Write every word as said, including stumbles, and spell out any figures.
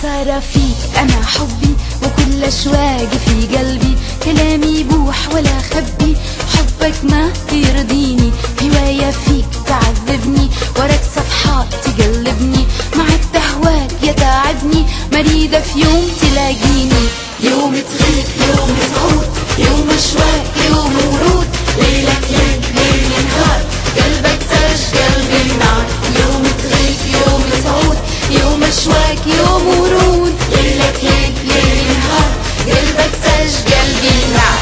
صار فيك أنا حبي وكل أشواقي في قلبي، كلامي بوح ولا خبي، حبك ما يرضيني، هواية فيك تعذبني، وراك صفحات تقلبني، معك تهواك يتعبني، مريدة في يوم تلاقيني، يوم تغيب يوم تعود، يوم أشواق يوم ورود، ليلك ليل ليل نهار، قلبك ترج قلبي نار، يوم تغيب يوم تعود، يوم أشواق يوم ورود، ليلك ليل ليل نهار، قلبك ترج قلبي نار.